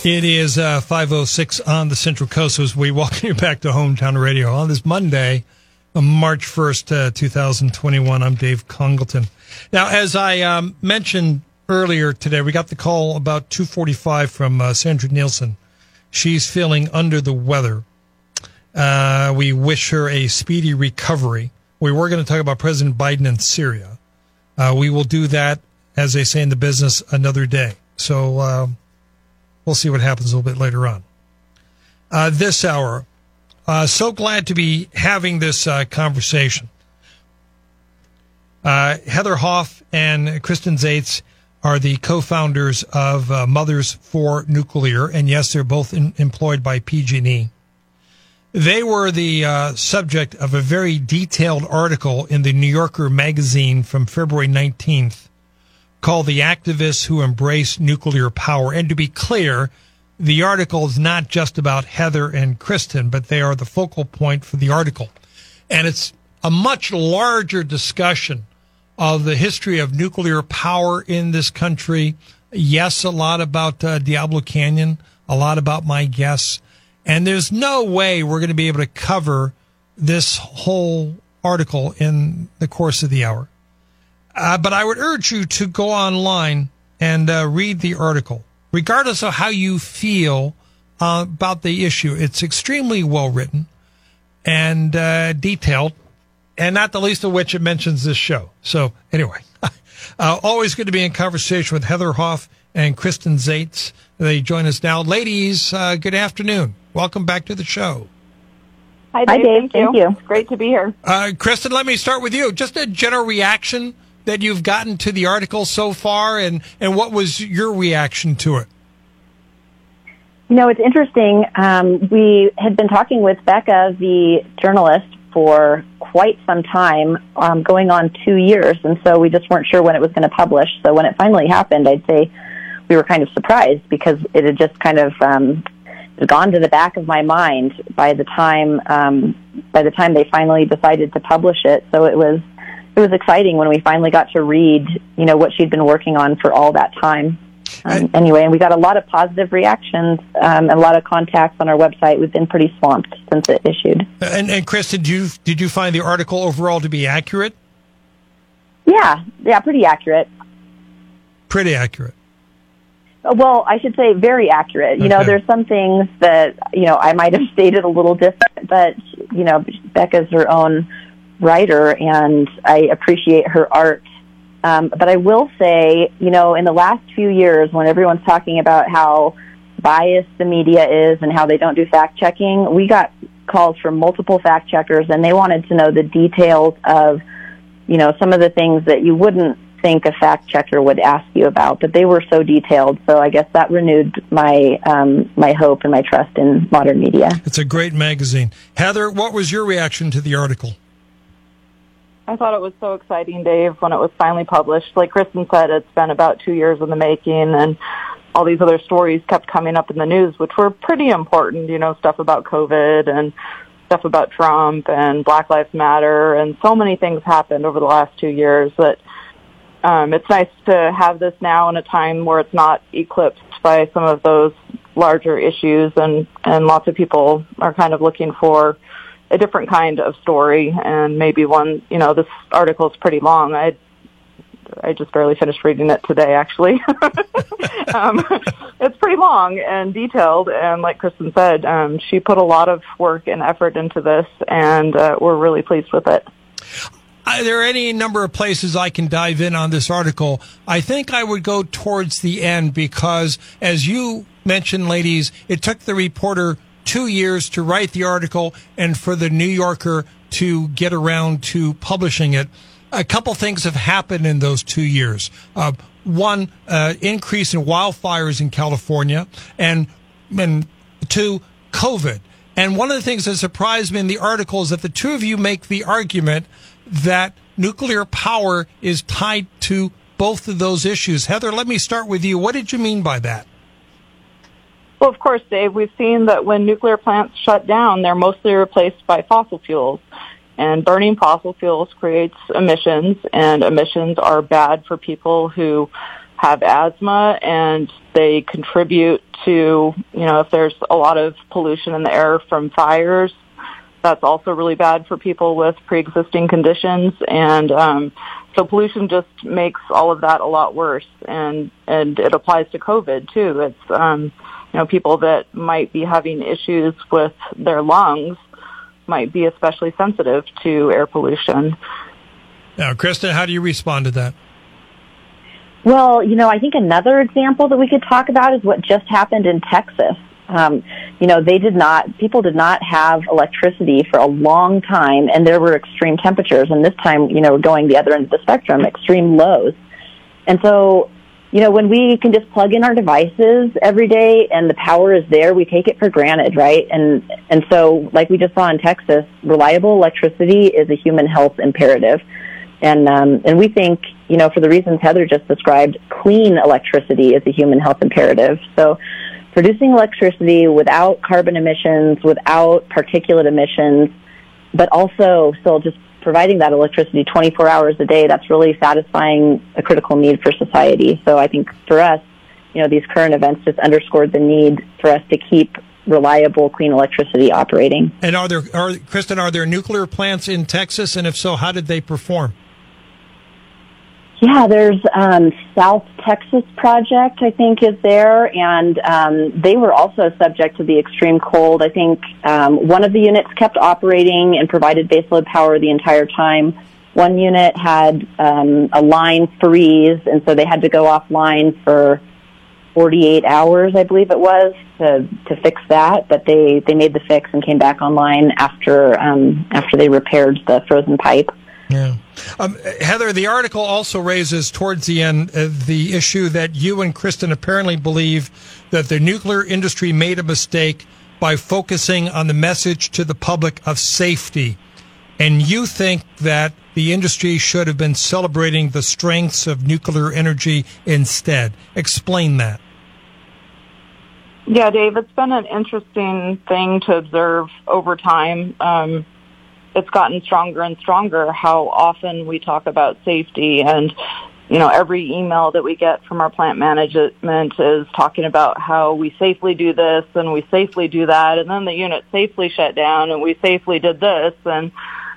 It is 5:06 on the Central Coast as we welcome you back to Hometown Radio on this Monday, March 1st, 2021. I'm Dave Congleton. Now, as I mentioned earlier today, we got the call about 2:45 from Sandra Nielsen. She's feeling under the weather. We wish her a speedy recovery. We were going to talk about President Biden and Syria. We will do that, as they say in the business, another day. So we'll see what happens a little bit later on. This hour, so glad to be having this conversation. Heather Hoff and Kristen Zaitz are the co-founders of Mothers for Nuclear, and yes, they're both employed by PG&E. They were the subject of a very detailed article in the New Yorker magazine from February 19th called The Activists Who Embrace Nuclear Power. And to be clear, the article is not just about Heather and Kristen, but they are the focal point for the article. And it's a much larger discussion of the history of nuclear power in this country. Yes, a lot about Diablo Canyon, a lot about my guests. And there's no way we're going to be able to cover this whole article in the course of the hour. But I would urge you to go online and read the article, regardless of how you feel about the issue. It's extremely well written and detailed, and not the least of which it mentions this show. So anyway, always good to be in conversation with Heather Hoff and Kristen Zaitz. They join us now. Ladies, good afternoon. Welcome back to the show. Hi, Dave. Thank you. It's great to be here. Kristen, let me start with you. Just a general reaction that you've gotten to the article so far, and what was your reaction to it? You know, it's interesting. We had been talking with Becca, the journalist, for quite some time, going on 2 years, and so we just weren't sure when it was going to publish. So when it finally happened, I'd say we were kind of surprised because it had just kind of gone to the back of my mind by the time they finally decided to publish it. So it was exciting when we finally got to read, you know, what she'd been working on for all that time. Anyway, and we got a lot of positive reactions, and a lot of contacts on our website. We've been pretty swamped since it issued. And Kristen, did you find the article overall to be accurate? Yeah, pretty accurate. Pretty accurate. Well, I should say very accurate. You know, there's some things that, you know, I might have stated a little different, but, you know, Becca's her own writer, and I appreciate her art. But I will say, you know, in the last few years, when everyone's talking about how biased the media is and how they don't do fact-checking, we got calls from multiple fact-checkers, and they wanted to know the details of, you know, some of the things that you wouldn't think a fact-checker would ask you about, but they were so detailed. So I guess that renewed my my hope and my trust in modern media. It's a great magazine. Heather, what was your reaction to the article? I thought it was so exciting, Dave, when it was finally published. Like Kristen said, it's been about 2 years in the making, and all these other stories kept coming up in the news, which were pretty important, you know, stuff about COVID and stuff about Trump and Black Lives Matter, and so many things happened over the last 2 years that it's nice to have this now in a time where it's not eclipsed by some of those larger issues, and lots of people are kind of looking for a different kind of story, and maybe one, you know, this article is pretty long. I just barely finished reading it today, actually. It's pretty long and detailed, and like Kristen said, she put a lot of work and effort into this, and we're really pleased with it. There are any number of places I can dive in on this article. I think I would go towards the end because, as you mentioned, ladies, it took the reporter 2 years to write the article and for the New Yorker to get around to publishing it. A couple things have happened in those 2 years. One, increase in wildfires in California, and two, COVID. And one of the things that surprised me in the article is that the two of you make the argument that nuclear power is tied to both of those issues. Heather, let me start with you. What did you mean by that? Well, of course, Dave, we've seen that when nuclear plants shut down, they're mostly replaced by fossil fuels. And burning fossil fuels creates emissions, and emissions are bad for people who have asthma, and they contribute to, if there's a lot of pollution in the air from fires, that's also really bad for people with pre-existing conditions. And so pollution just makes all of that a lot worse. And it applies to COVID, too. It's, people that might be having issues with their lungs might be especially sensitive to air pollution. Now, Kristen, how do you respond to that? Well, I think another example that we could talk about is what just happened in Texas. People did not have electricity for a long time, and there were extreme temperatures, and this time, going the other end of the spectrum, extreme lows. And so, when we can just plug in our devices every day and the power is there, we take it for granted, right? And so, like we just saw in Texas, reliable electricity is a human health imperative. And we think, for the reasons Heather just described, clean electricity is a human health imperative. So producing electricity without carbon emissions, without particulate emissions, but also still just providing that electricity 24 hours a day, that's really satisfying a critical need for society. So I think for us, these current events just underscored the need for us to keep reliable, clean electricity operating. And Kristen, are there nuclear plants in Texas? And if so, how did they perform? Yeah, there's South Texas Project, I think, is there, and they were also subject to the extreme cold. I think one of the units kept operating and provided baseload power the entire time. One unit had a line freeze, and so they had to go offline for 48 hours, I believe it was, to fix that. But they made the fix and came back online after they repaired the frozen pipe. Yeah. Heather, the article also raises towards the end the issue that you and Kristen apparently believe that the nuclear industry made a mistake by focusing on the message to the public of safety. And you think that the industry should have been celebrating the strengths of nuclear energy instead. Explain that. Yeah, Dave, it's been an interesting thing to observe over time. It's gotten stronger and stronger how often we talk about safety, and every email that we get from our plant management is talking about how we safely do this and we safely do that, and then the unit safely shut down and we safely did this, and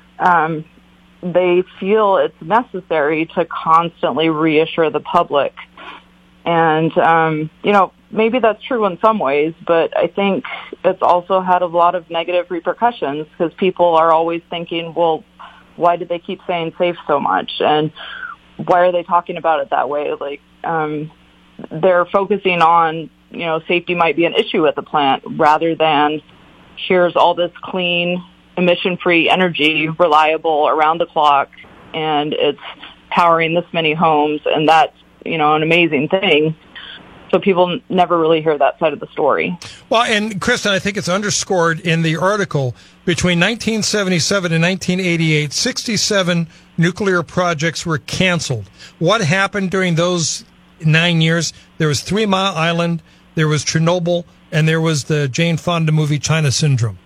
they feel it's necessary to constantly reassure the public. And maybe that's true in some ways, but I think it's also had a lot of negative repercussions because people are always thinking, well, why did they keep saying safe so much? And why are they talking about it that way? Like, they're focusing on, safety might be an issue at the plant rather than here's all this clean, emission-free energy, reliable around the clock, and it's powering this many homes, and that's, an amazing thing. So people never really hear that side of the story. Well, and Kristen, I think it's underscored in the article, between 1977 and 1988, 67 nuclear projects were canceled. What happened during those 9 years? There was 3 Mile Island, there was Chernobyl, and there was the Jane Fonda movie China Syndrome.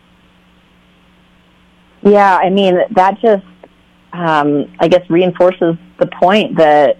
Yeah, I mean, that just, I guess, reinforces the point that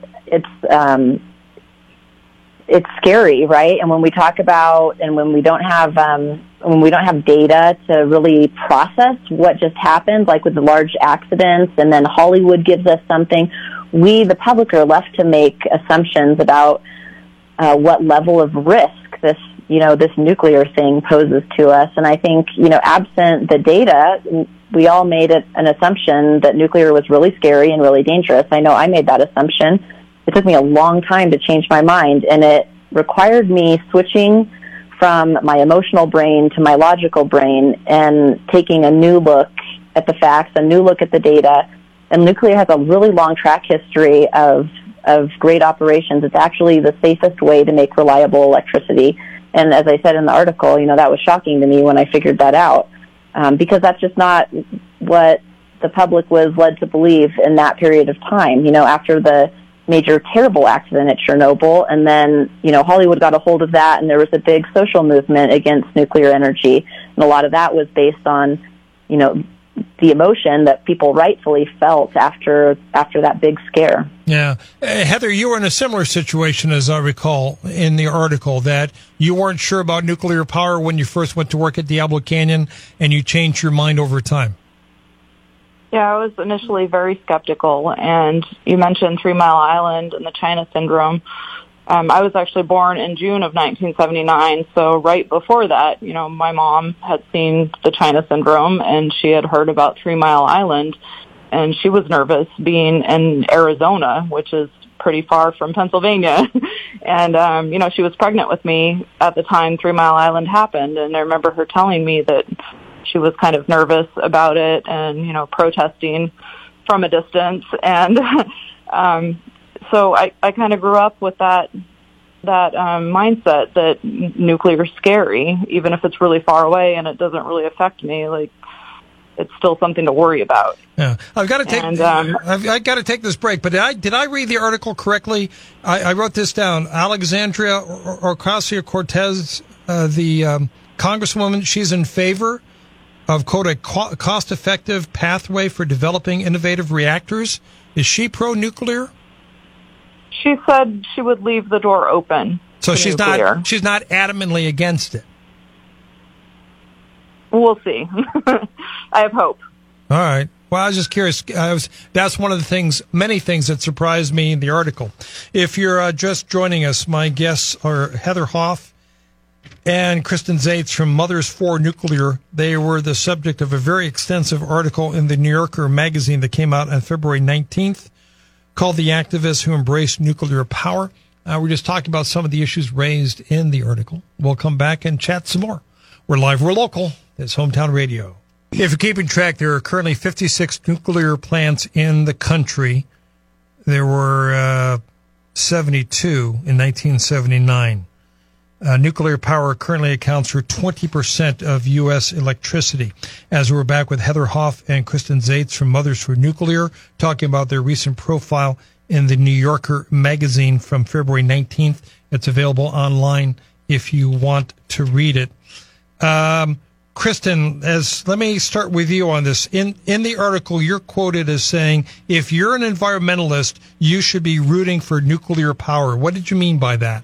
it's scary, right? And when we talk about, and when we don't have data to really process what just happened, like with the large accidents, and then Hollywood gives us something, we, the public, are left to make assumptions about what level of risk this nuclear thing poses to us. And I think, absent the data, we all made an assumption that nuclear was really scary and really dangerous. I know I made that assumption. It took me a long time to change my mind, and it required me switching from my emotional brain to my logical brain and taking a new look at the facts, a new look at the data. And nuclear has a really long track history of great operations. It's actually the safest way to make reliable electricity. And as I said in the article, that was shocking to me when I figured that out, because that's just not what the public was led to believe in that period of time, after the major terrible accident at Chernobyl. And then, Hollywood got a hold of that, and there was a big social movement against nuclear energy. And a lot of that was based on, the emotion that people rightfully felt after that big scare. Yeah. Heather, you were in a similar situation, as I recall, in the article, that you weren't sure about nuclear power when you first went to work at Diablo Canyon, and you changed your mind over time. Yeah, I was initially very skeptical, and you mentioned 3 Mile Island and the China Syndrome. I was actually born in June of 1979, so right before that, my mom had seen the China Syndrome, and she had heard about 3 Mile Island, and she was nervous being in Arizona, which is pretty far from Pennsylvania. And, she was pregnant with me at the time 3 Mile Island happened, and I remember her telling me that she was kind of nervous about it and, protesting from a distance. And so I kind of grew up with that mindset that nuclear is scary, even if it's really far away and it doesn't really affect me. Like, it's still something to worry about. Yeah, I've got to take. I've got to take this break. But did I read the article correctly? I wrote this down. Alexandria Ocasio-Cortez, the Congresswoman, she's in favor of, quote, a cost-effective pathway for developing innovative reactors. Is she pro-nuclear? She said she would leave the door open. So she's not adamantly against it. We'll see. I have hope. All right. Well, I was just curious. That's one of the many things that surprised me in the article. If you're just joining us, my guests are Heather Hoff and Kristen Zaitz from Mothers for Nuclear. They were the subject of a very extensive article in the New Yorker magazine that came out on February 19th called The Activists Who Embraced Nuclear Power. We're just talking about some of the issues raised in the article. We'll come back and chat some more. We're live, we're local. It's Hometown Radio. If you're keeping track, there are currently 56 nuclear plants in the country. There were 72 in 1979. Nuclear power currently accounts for 20% of U.S. electricity. As we're back with Heather Hoff and Kristen Zaitz from Mothers for Nuclear, talking about their recent profile in the New Yorker magazine from February 19th. It's available online if you want to read it. Kristen, let me start with you on this. In the article, you're quoted as saying, if you're an environmentalist, you should be rooting for nuclear power. What did you mean by that?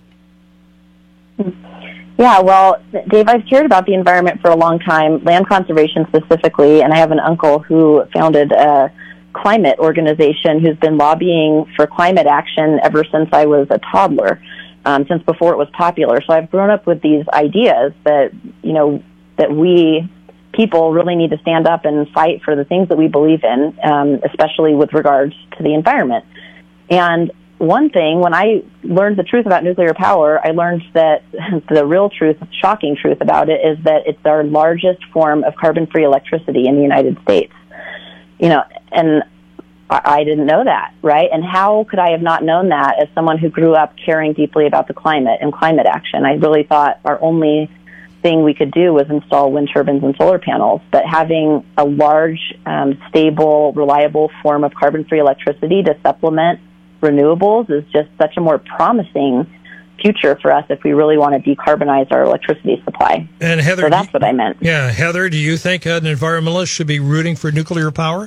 Yeah, well, Dave, I've cared about the environment for a long time, land conservation specifically, and I have an uncle who founded a climate organization who's been lobbying for climate action ever since I was a toddler, since before it was popular. So I've grown up with these ideas that, that we people really need to stand up and fight for the things that we believe in, especially with regards to the environment. And one thing, when I learned the truth about nuclear power, I learned that the real truth, shocking truth about it, is that it's our largest form of carbon-free electricity in the United States. And I didn't know that, right? And how could I have not known that as someone who grew up caring deeply about the climate and climate action? I really thought our only thing we could do was install wind turbines and solar panels, but having a large, stable, reliable form of carbon-free electricity to supplement renewables is just such a more promising future for us if we really want to decarbonize our electricity supply. And Heather, so that's what I meant. Yeah, Heather, do you think an environmentalist should be rooting for nuclear power?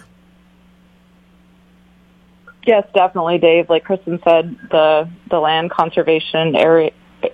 Yes, definitely, Dave. Like Kristen said, the land conservation area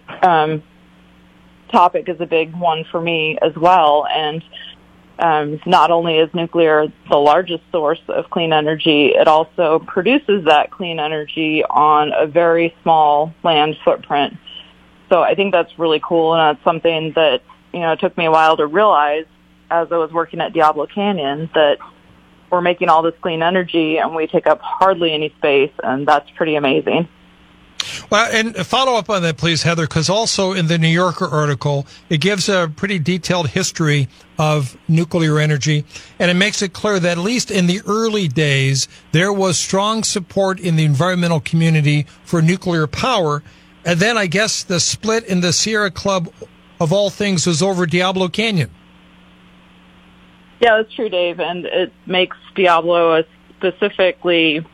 topic is a big one for me as well. And not only is nuclear the largest source of clean energy, it also produces that clean energy on a very small land footprint. So I think that's really cool, and that's something that, it took me a while to realize as I was working at Diablo Canyon, that we're making all this clean energy and we take up hardly any space, and that's pretty amazing. Well, and follow up on that, please, Heather, because also in the New Yorker article, it gives a pretty detailed history of nuclear energy, and it makes it clear that at least in the early days, there was strong support in the environmental community for nuclear power, and then I guess the split in the Sierra Club, of all things, was over Diablo Canyon. Yeah, that's true, Dave, and it makes Diablo a specifically,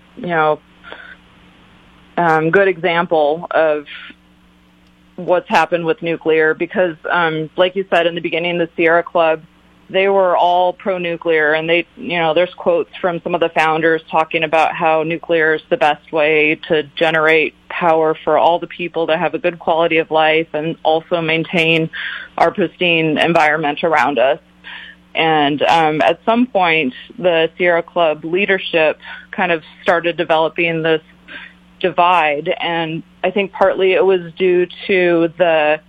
good example of what's happened with nuclear because, like you said in the beginning, the Sierra Club they were all pro-nuclear, and there's quotes from some of the founders talking about how nuclear is the best way to generate power for all the people to have a good quality of life and also maintain our pristine environment around us. And at some point, the Sierra Club leadership kind of started developing this divide, and I think partly it was due to the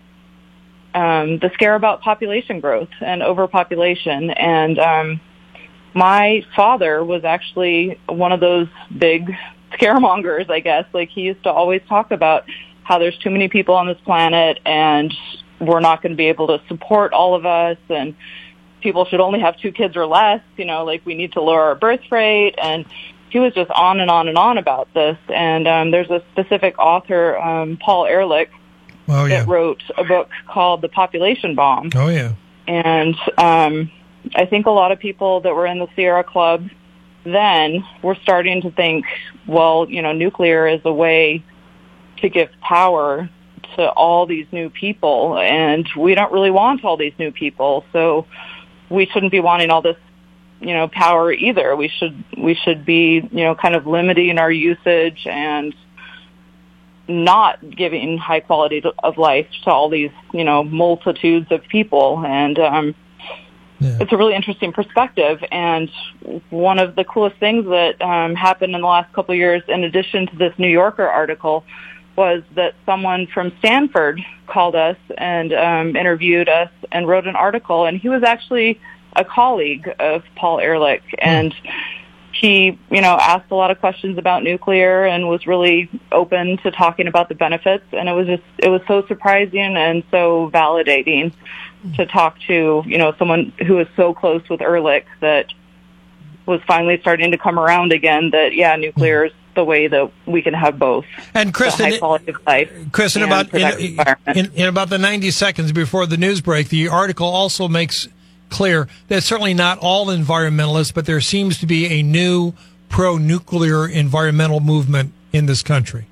scare about population growth and overpopulation. And my father was actually one of those big scaremongers, I guess. Like, he used to always talk about how there's too many people on this planet and we're not going to be able to support all of us, and people should only have 2 kids or less, like we need to lower our birth rate. And he was just on and on and on about this. And there's a specific author, Paul Ehrlich, that wrote a book called The Population Bomb. Oh, yeah. And I think a lot of people that were in the Sierra Club then were starting to think, well, nuclear is a way to give power to all these new people, and we don't really want all these new people, so we shouldn't be wanting all this, power either. We should be, kind of limiting our usage and not giving high quality of life to all these, multitudes of people. And it's a really interesting perspective. And one of the coolest things that happened in the last couple of years, in addition to this New Yorker article, was that someone from Stanford called us and interviewed us and wrote an article. And he was actually a colleague of Paul Ehrlich. And he, asked a lot of questions about nuclear and was really open to talking about the benefits. And it was so surprising and so validating to talk to, someone who was so close with Ehrlich that was finally starting to come around again that, nuclear is the way that we can have both. And Kristen, high quality of life. Kristen, in about the 90 seconds before the news break, the article also makes clear that certainly not all environmentalists, but there seems to be a new pro-nuclear environmental movement in this country.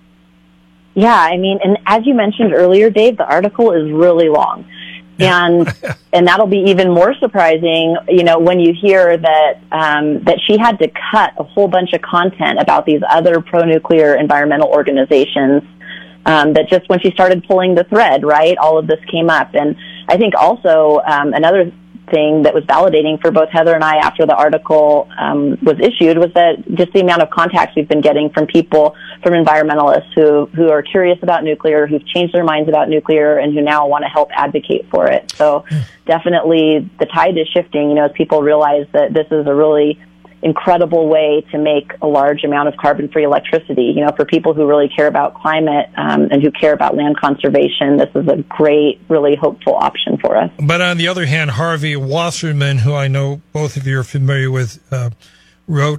Yeah, and as you mentioned earlier, Dave, the article is really long. And that'll be even more surprising, when you hear that she had to cut a whole bunch of content about these other pro-nuclear environmental organizations, that just when she started pulling the thread, right, all of this came up. And I think also another thing that was validating for both Heather and I after the article was issued was that just the amount of contacts we've been getting from people, from environmentalists who are curious about nuclear, who've changed their minds about nuclear, and who now want to help advocate for it. So definitely the tide is shifting, as people realize that this is a really incredible way to make a large amount of carbon-free electricity. For people who really care about climate and who care about land conservation, this is a great, really hopeful option for us. But on the other hand, Harvey Wasserman, who I know both of you are familiar with, wrote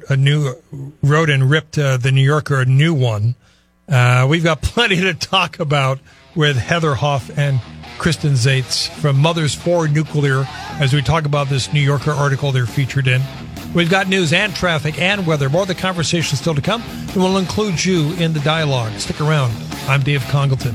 and ripped the New Yorker a new one. We've got plenty to talk about with Heather Hoff and Kristen Zaitz from Mothers for Nuclear as we talk about this New Yorker article they're featured in. We've got news and traffic and weather. More of the conversation still to come, and we'll include you in the dialogue. Stick around. I'm Dave Congleton.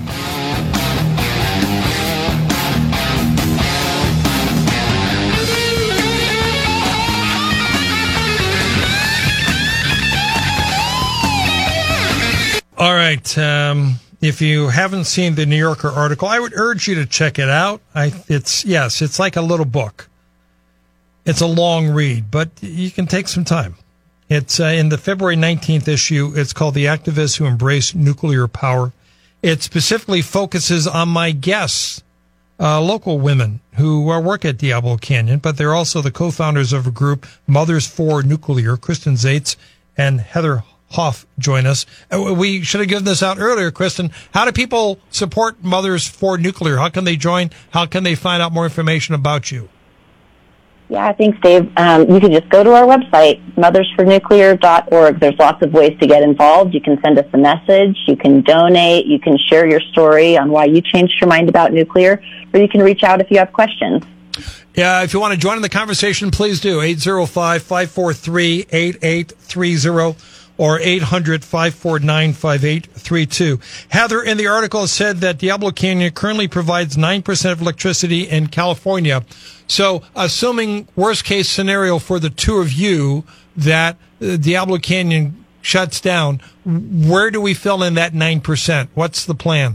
All right. If you haven't seen the New Yorker article, I would urge you to check it out. It's like a little book. It's a long read, but you can take some time. It's in the February 19th issue. It's called The Activists Who Embrace Nuclear Power. It specifically focuses on my guests, local women who work at Diablo Canyon, but they're also the co-founders of a group, Mothers for Nuclear. Kristen Zaitz and Heather Hoff join us. We should have given this out earlier, Kristen. How do people support Mothers for Nuclear? How can they join? How can they find out more information about you? Yeah, thanks, Dave. You can just go to our website, mothersfornuclear.org. There's lots of ways to get involved. You can send us a message. You can donate. You can share your story on why you changed your mind about nuclear, or you can reach out if you have questions. Yeah, if you want to join in the conversation, please do. 805-543-8830. or 800-549-5832. Heather, in the article, said that Diablo Canyon currently provides 9% of electricity in California. So, assuming worst-case scenario for the two of you that Diablo Canyon shuts down, where do we fill in that 9%? What's the plan?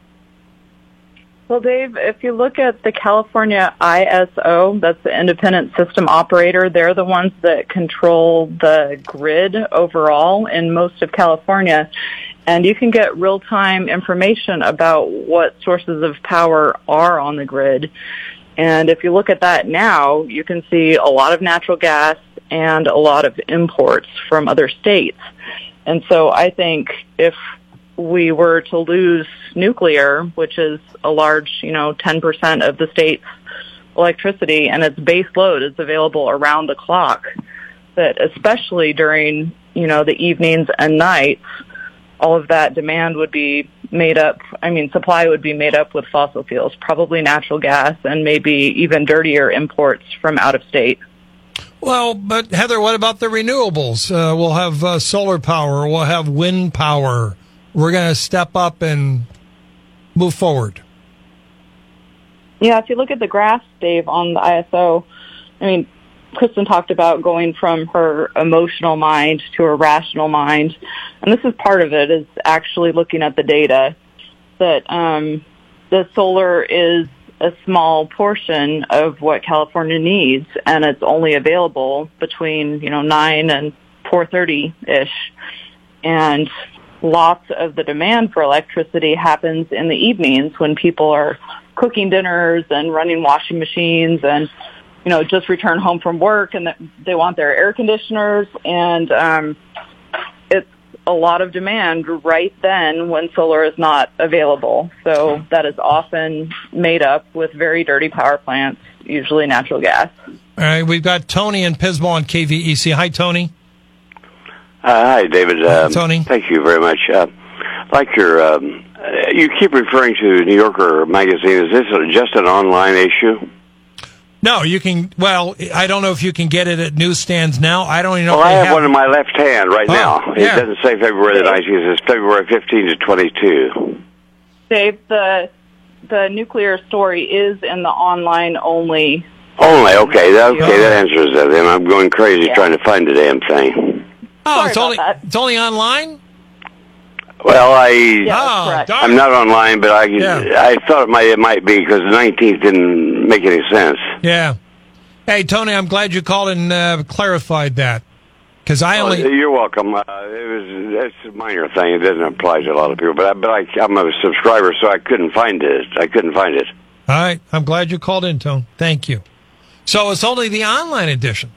Well, Dave, if you look at the California ISO, that's the independent system operator, they're the ones that control the grid overall in most of California. And you can get real-time information about what sources of power are on the grid. And if you look at that now, you can see a lot of natural gas and a lot of imports from other states. And so I think if we were to lose nuclear, which is a large, 10% of the state's electricity, and its base load is available around the clock, that especially during, the evenings and nights, all of that demand would be supply would be made up with fossil fuels, probably natural gas, and maybe even dirtier imports from out of state. Well, but Heather, what about the renewables? We'll have solar power, we'll have wind power. We're going to step up and move forward. Yeah, if you look at the graphs, Dave, on the ISO, Kristen talked about going from her emotional mind to her rational mind. And this is part of it, is actually looking at the data that the solar is a small portion of what California needs, and it's only available between, 9 and 4:30-ish. And lots of the demand for electricity happens in the evenings when people are cooking dinners and running washing machines and, just returned home from work and they want their air conditioners. And it's a lot of demand right then when solar is not available. So that is often made up with very dirty power plants, usually natural gas. All right, we've got Tony in Pismo on KVEC. Hi, Tony. Hi, David. Tony. Thank you very much. Like your, you keep referring to New Yorker magazine. Is this just an online issue? No, you can. Well, I don't know if you can get it at newsstands now. I don't even know. Well, I have one in my left hand right now. Yeah. It doesn't say February the 19th. It's February 15 to 22. Dave, the nuclear story is in the online only. Only, okay. That answers that. Then I'm going crazy trying to find the damn thing. Oh, it's only online? Well, I'm not online, but I thought it might be because the 19th didn't make any sense. Yeah. Hey, Tony, I'm glad you called and clarified that. Because You're welcome. It's a minor thing. It doesn't apply to a lot of people. But I'm a subscriber, so I couldn't find it. All right. I'm glad you called in, Tone. Thank you. So it's only the online edition.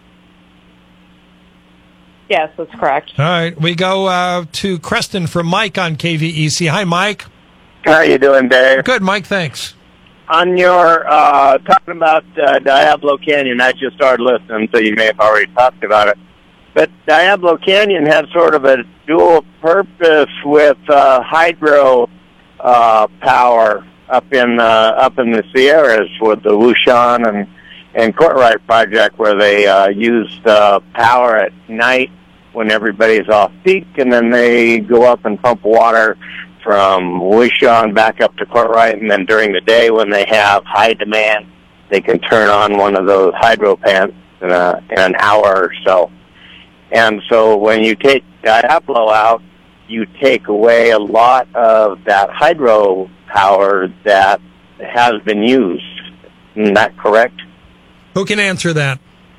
Yes, that's correct. All right. We go to Creston from Mike on KVEC. Hi, Mike. How are you doing, Dave? Good, Mike. Thanks. On your talking about Diablo Canyon, I just started listening, so you may have already talked about it. But Diablo Canyon has sort of a dual purpose with hydro power up in the Sierras with the Wushan and Courtright project, where they use power at night when everybody's off peak, and then they go up and pump water from Wushan back up to Courtright, and then during the day when they have high demand, they can turn on one of those hydro pants in an hour or so. And so when you take Diablo out, you take away a lot of that hydro power that has been used. Isn't that correct? Who can answer that?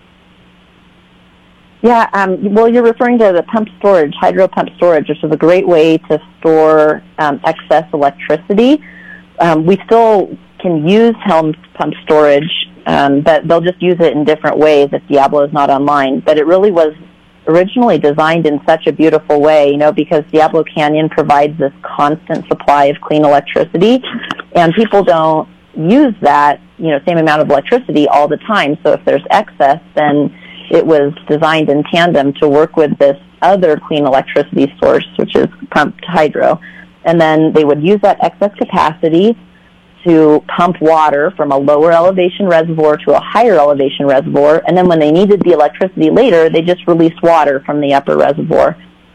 Yeah, well, you're referring to the pump storage, hydro pump storage, which is a great way to store excess electricity. We still can use Helms pump storage, but they'll just use it in different ways if Diablo is not online. But it really was originally designed in such a beautiful way, because Diablo Canyon provides this constant supply of clean electricity, and people don't use that, same amount of electricity all the time. So if there's excess, then it was designed in tandem to work with this other clean electricity source, which is pumped hydro. And then they would use that excess capacity to pump water from a lower elevation reservoir to a higher elevation reservoir. And then when they needed the electricity later, they just released water from the upper reservoir.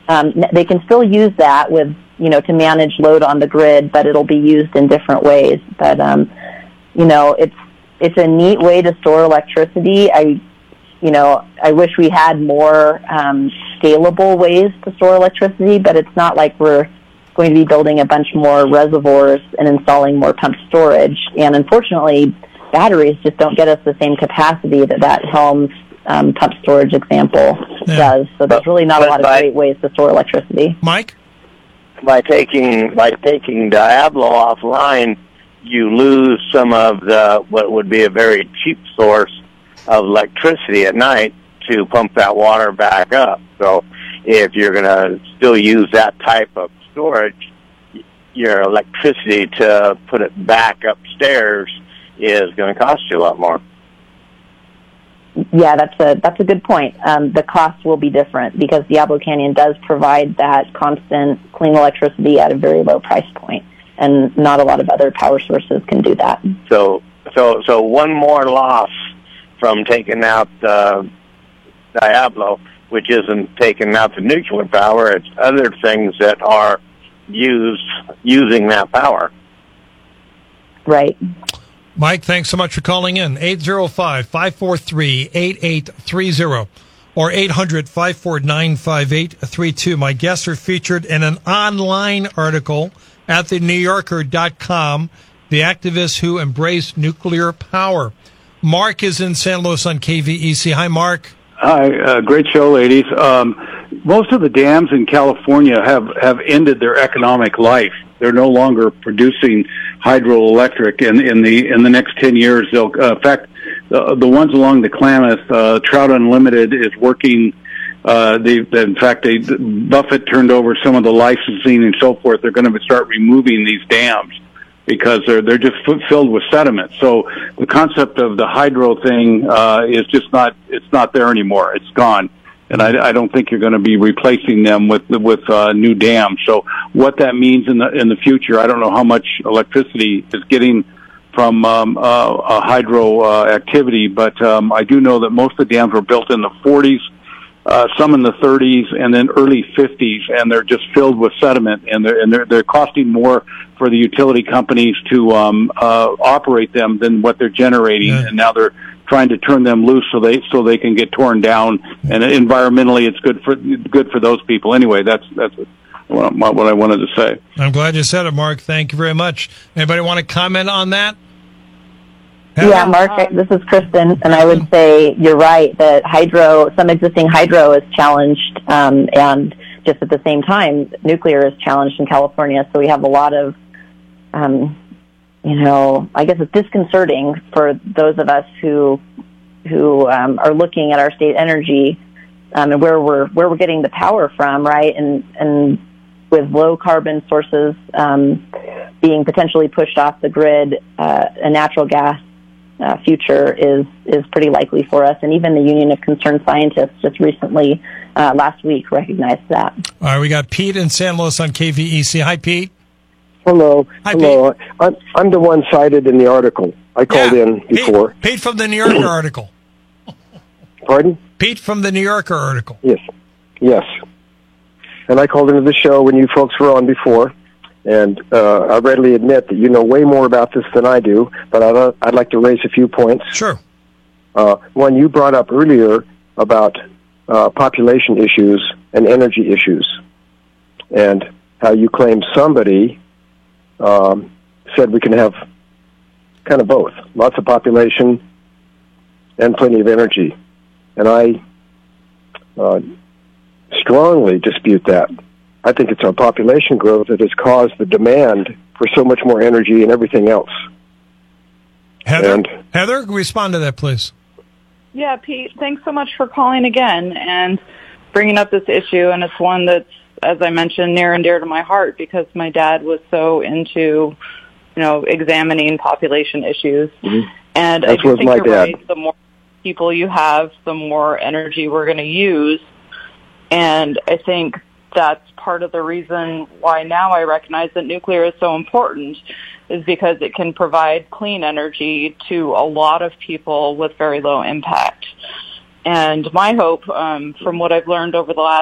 They can still use that with, to manage load on the grid, but it'll be used in different ways. But, it's a neat way to store electricity. I wish we had more scalable ways to store electricity, but it's not like we're going to be building a bunch more reservoirs and installing more pumped storage. And unfortunately, batteries just don't get us the same capacity that Helms pumped storage example does. So there's really not a lot of great ways to store electricity. Mike? By taking Diablo offline, you lose some of what would be a very cheap source of electricity at night to pump that water back up. So if you're going to still use that type of storage, your electricity to put it back upstairs is going to cost you a lot more. Yeah, that's a good point. The cost will be different because Diablo Canyon does provide that constant clean electricity at a very low price point, and not a lot of other power sources can do that. So one more loss from taking out Diablo, which isn't taking out the nuclear power, it's other things that are using that power. Right. Mike, thanks so much for calling in. 805-543-8830 or 800-549-5832. My guests are featured in an online article at thenewyorker.com, The Activists Who Embrace Nuclear Power. Mark is in San Luis on KVEC. Hi, Mark. Hi, great show, ladies. Most of the dams in California have ended their economic life. They're no longer producing hydroelectric. In the next 10 years, they'll in fact the ones along the Klamath, Trout Unlimited is working. Buffett turned over some of the licensing and so forth. They're going to start removing these dams because they're just filled with sediment. So the concept of the hydro thing is just not there anymore. It's gone. And I don't think you're going to be replacing them with new dams. So what that means in the future, I don't know how much electricity is getting from a hydro activity, but I do know that most of the dams were built in the 40s, some in the 30s, and then early 50s, and they're just filled with sediment, and they're costing more for the utility companies to operate them than what they're generating, and now they're trying to turn them loose so they can get torn down, and environmentally it's good for those people. Anyway, that's what I wanted to say. I'm glad you said it, Mark. Thank you very much. Anybody want to comment on that? Yeah, Mark, this is Kristen, and I would say you're right that some existing hydro is challenged, and just at the same time, nuclear is challenged in California. So we have a lot of, I guess it's disconcerting for those of us who are looking at our state energy and where we're getting the power from, right? And with low carbon sources being potentially pushed off the grid, a natural gas future is pretty likely for us. And even the Union of Concerned Scientists just recently, last week, recognized that. All right, we got Pete in San Luis on KVEC. Hi, Pete. Hello. Hi, hello. Pete. I'm the one cited in the article. I called in before. Pete from the New Yorker article. Pardon? Pete from the New Yorker article. Yes. And I called into the show when you folks were on before. And I readily admit that you know way more about this than I do, but I'd like to raise a few points. Sure. One, you brought up earlier about population issues and energy issues, and how you claimed somebody said we can have kind of both, lots of population and plenty of energy. And I strongly dispute that. I think it's our population growth that has caused the demand for so much more energy and everything else. Heather, respond to that, please. Yeah, Pete, thanks so much for calling again and bringing up this issue. And it's one that's, as I mentioned, near and dear to my heart because my dad was so into, examining population issues. Mm-hmm. And I think you're right. The more people you have, the more energy we're going to use. And I think that's part of the reason why now I recognize that nuclear is so important is because it can provide clean energy to a lot of people with very low impact. And my hope, from what I've learned over the last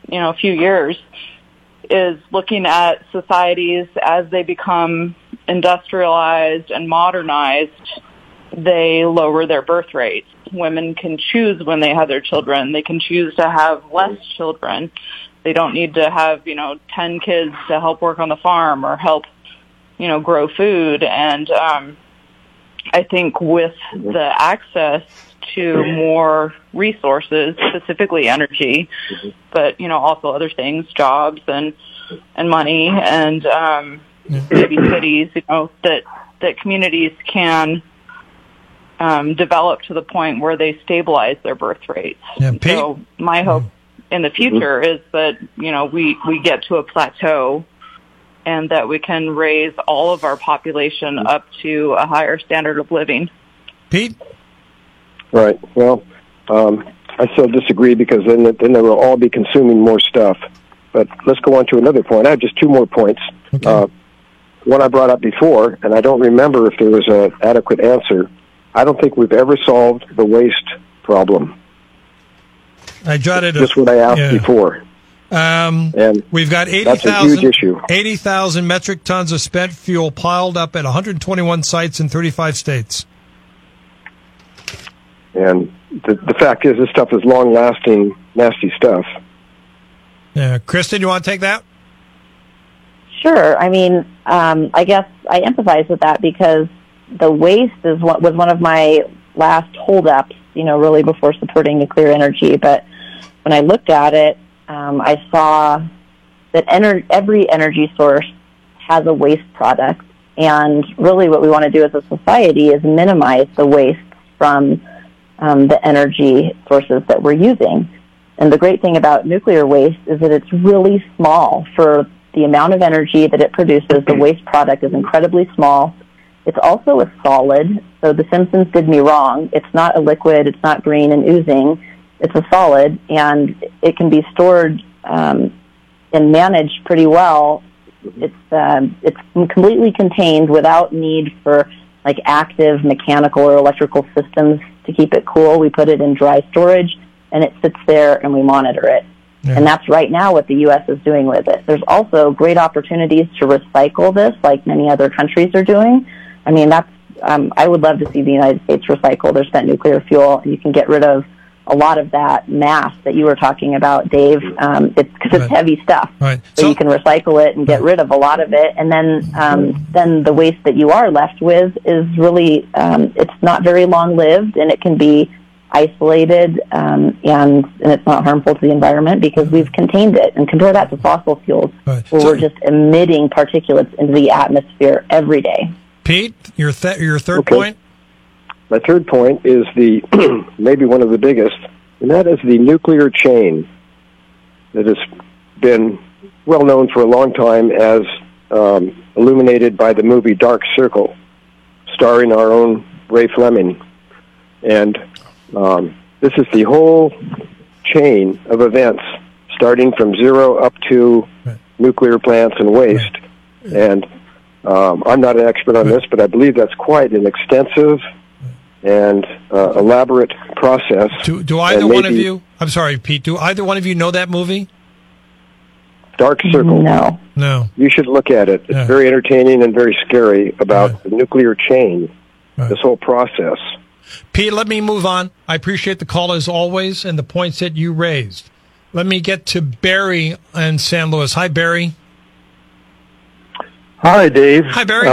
a few years is looking at societies as they become industrialized and modernized, they lower their birth rates. Women can choose when they have their children. They can choose to have less children. They don't need to have, 10 kids to help work on the farm or help, grow food. And I think with the access to more resources, specifically energy, but, also other things, jobs and money and maybe cities, that communities can develop to the point where they stabilize their birth rates. Yeah, so my hope in the future is that, we get to a plateau and that we can raise all of our population up to a higher standard of living. Pete? Right. Well, I still disagree because then they will all be consuming more stuff. But let's go on to another point. I have just two more points. Okay. One I brought up before, and I don't remember if there was an adequate answer. I don't think we've ever solved the waste problem. I jotted just what I asked before. And we've got 80,000 metric tons of spent fuel piled up at 121 sites in 35 states. And the fact is, this stuff is long-lasting, nasty stuff. Yeah, Kristen, you want to take that? Sure. I mean, I guess I empathize with that because the waste was one of my last holdups, really before supporting nuclear energy. But when I looked at it, I saw that every energy source has a waste product. And really what we want to do as a society is minimize the waste from the energy sources that we're using. And the great thing about nuclear waste is that it's really small. For the amount of energy that it produces, the waste product is incredibly small. It's also a solid, so the Simpsons did me wrong. It's not a liquid, it's not green and oozing. It's a solid, and it can be stored and managed pretty well. It's completely contained without need for like active mechanical or electrical systems to keep it cool. We put it in dry storage, and it sits there, and we monitor it. Yeah. And that's right now what the U.S. is doing with it. There's also great opportunities to recycle this, like many other countries are doing. I mean, I would love to see the United States recycle their spent nuclear fuel, and you can get rid of a lot of that mass that you were talking about, Dave. It's heavy stuff. Right. So you can recycle it and get rid of a lot of it, and then the waste that you are left with is really it's not very long lived, and it can be isolated, and it's not harmful to the environment because we've contained it. And compare that to fossil fuels, where we're just emitting particulates into the atmosphere every day. Pete, your third point? My third point is maybe one of the biggest, and that is the nuclear chain that has been well known for a long time as illuminated by the movie Dark Circle, starring our own Ray Fleming. And this is the whole chain of events, starting from zero up to nuclear plants and waste. And I'm not an expert on this, but I believe that's quite an extensive and elaborate process. Do either one of you, I'm sorry, Pete, do either one of you know that movie? Dark Circle? No. You should look at it. It's very entertaining and very scary about the nuclear chain, this whole process. Pete, let me move on. I appreciate the call as always and the points that you raised. Let me get to Barry in San Luis. Hi, Barry. Hi, Dave. Hi, Barry.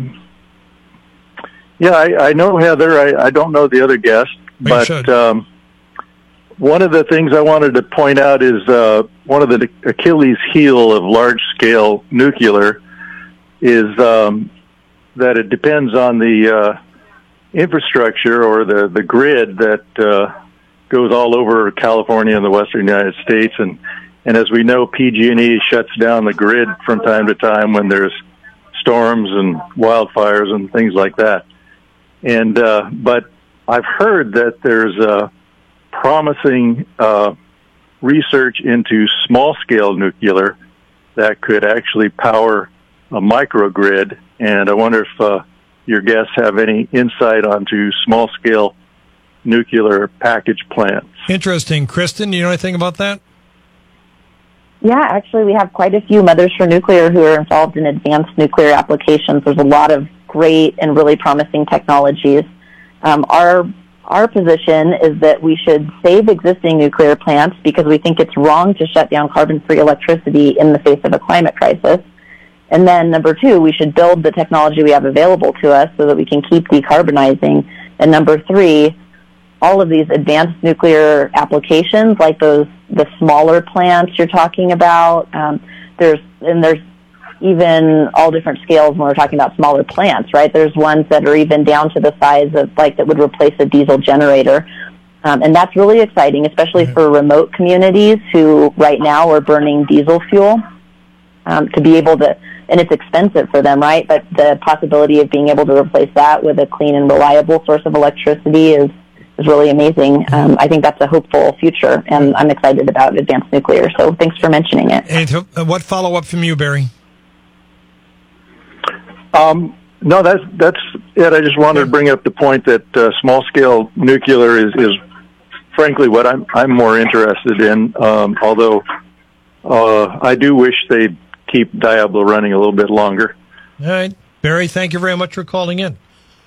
I know Heather. I don't know the other guest, but one of the things I wanted to point out is one of the Achilles heel of large-scale nuclear is that it depends on the infrastructure or the grid that goes all over California and the western United States, and as we know, PG&E shuts down the grid from time to time when there's storms and wildfires and things like that. And but I've heard that there's promising research into small-scale nuclear that could actually power a microgrid, and I wonder if your guests have any insight onto small-scale nuclear package plants. Interesting. Kristen, do you know anything about that? Yeah, actually, we have quite a few Mothers for Nuclear who are involved in advanced nuclear applications. There's a lot of great and really promising technologies. Our position is that we should save existing nuclear plants because we think it's wrong to shut down carbon-free electricity in the face of a climate crisis. And then number two, we should build the technology we have available to us so that we can keep decarbonizing. And number three, all of these advanced nuclear applications, like the smaller plants you're talking about, there's even all different scales when we're talking about smaller plants, right? There's ones that are even down to the size of, like, that would replace a diesel generator. And that's really exciting, especially for remote communities who right now are burning diesel fuel, to be able to, and it's expensive for them, right? But the possibility of being able to replace that with a clean and reliable source of electricity is really amazing. I think that's a hopeful future, and I'm excited about advanced nuclear. So thanks for mentioning it. And what follow-up from you, Barry? No, that's it. I just wanted to bring up the point that small-scale nuclear is frankly what I'm more interested in. Although I do wish they'd keep Diablo running a little bit longer. All right, Barry. Thank you very much for calling in.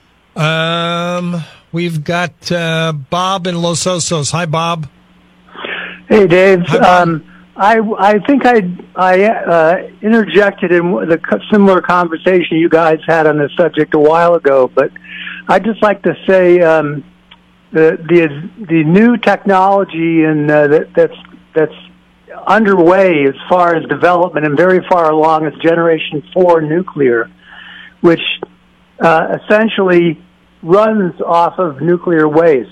We've got Bob in Los Osos. Hi, Bob. Hey, Dave. Hi, Bob. I think I interjected in the similar conversation you guys had on this subject a while ago, but I'd just like to say the new technology and that's underway as far as development and very far along is Generation 4 nuclear, which essentially runs off of nuclear waste.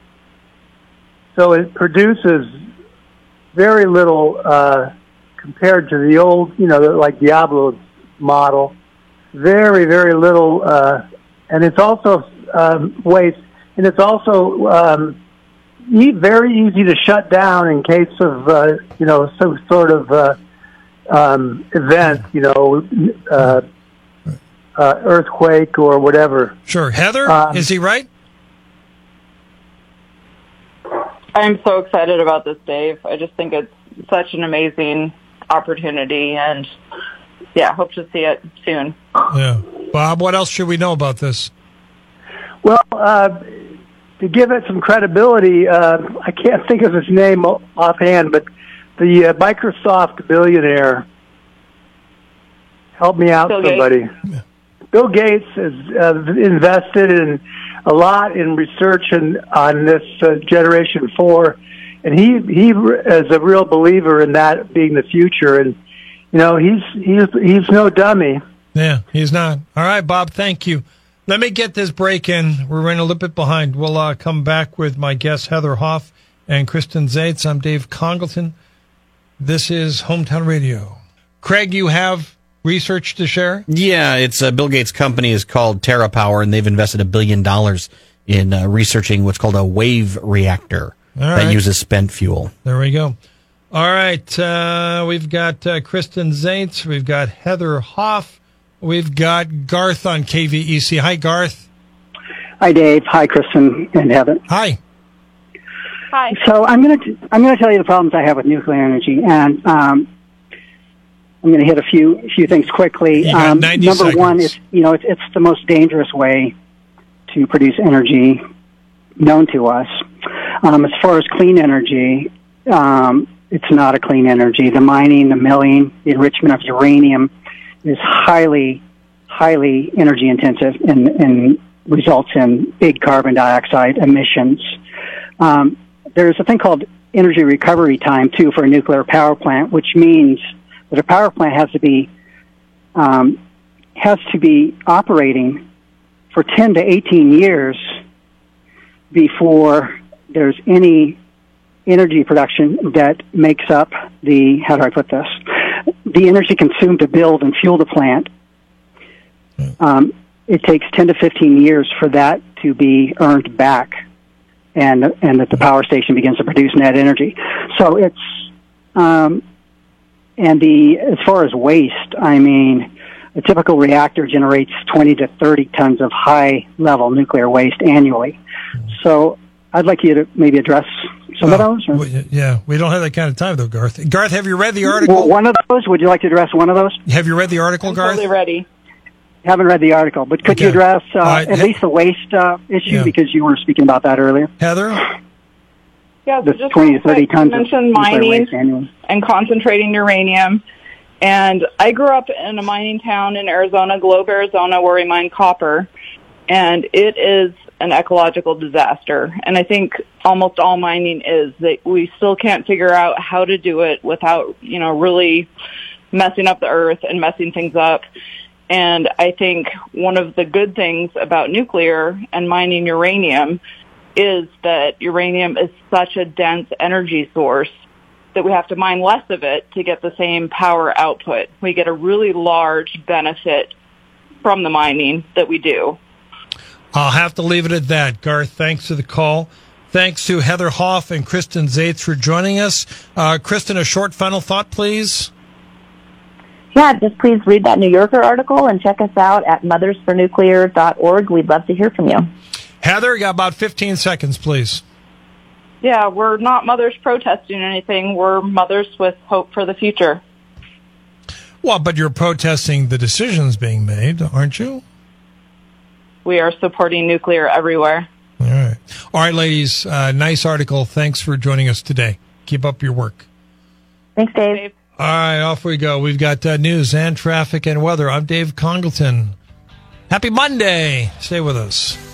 So it produces very little compared to the old, like Diablo's model. Very, very little, and it's also waste, and it's also very easy to shut down in case of some sort of event, earthquake or whatever. Sure, Heather, is he right? I'm so excited about this, Dave. I just think it's such an amazing opportunity, and hope to see it soon. Yeah. Bob, what else should we know about this? Well, to give it some credibility, I can't think of his name offhand, but the Microsoft billionaire, help me out, Bill somebody. Gates. Bill Gates has invested in a lot in research on this Generation 4, and he is a real believer in that being the future. And he's no dummy. Yeah, he's not. All right, Bob, thank you. Let me get this break in. We're running a little bit behind. We'll come back with my guests Heather Hoff and Kristen Zaitz. I'm Dave Congleton. This is Hometown Radio. Craig, you have research to share? Yeah, it's Bill Gates' company is called TerraPower, and they've invested $1 billion in researching what's called a wave reactor that uses spent fuel. There we go. All right, we've got Kristen Zaitz, we've got Heather Hoff, we've got Garth on KVEC. Hi, Garth. Hi, Dave. Hi, Kristen and Heather. Hi. Hi. So I'm going to tell you the problems I have with nuclear energy, and I'm going to hit a few things quickly. Number seconds. One is, it's the most dangerous way to produce energy known to us. As far as clean energy, it's not a clean energy. The mining, the milling, the enrichment of uranium is highly, highly energy intensive and results in big carbon dioxide emissions. There's a thing called energy recovery time, too, for a nuclear power plant, which means that a power plant has to be operating for 10 to 18 years before there's any energy production that makes up the energy consumed to build and fuel the plant. It takes 10 to 15 years for that to be earned back, and that the power station begins to produce net energy. So it's as far as waste, a typical reactor generates 20 to 30 tons of high-level nuclear waste annually. So I'd like you to maybe address some of those. Or? Yeah, we don't have that kind of time, though, Garth. Garth, have you read the article? Well, one of those? Would you like to address one of those? Have you read the article, Garth? Totally ready. Haven't read the article, but could you address at least the waste issue, because you were speaking about that earlier? Heather? Yeah, the just 20 to 30 tons you mentioned of mining and concentrating uranium. And I grew up in a mining town in Arizona, Globe, Arizona, where we mine copper. And it is an ecological disaster. And I think almost all mining is. That we still can't figure out how to do it without, really messing up the earth and messing things up. And I think one of the good things about nuclear and mining uranium is that uranium is such a dense energy source that we have to mine less of it to get the same power output. We get a really large benefit from the mining that we do. I'll have to leave it at that. Garth, thanks for the call. Thanks to Heather Hoff and Kristen Zaitz for joining us. Kristen, a short final thought, please. Yeah, just please read that New Yorker article and check us out at mothersfornuclear.org. We'd love to hear from you. Heather, you got about 15 seconds, please. Yeah, we're not mothers protesting anything. We're mothers with hope for the future. Well, but you're protesting the decisions being made, aren't you? We are supporting nuclear everywhere. All right, ladies, nice article. Thanks for joining us today. Keep up your work. Thanks, Dave. All right, off we go. We've got news and traffic and weather. I'm Dave Congleton. Happy Monday. Stay with us.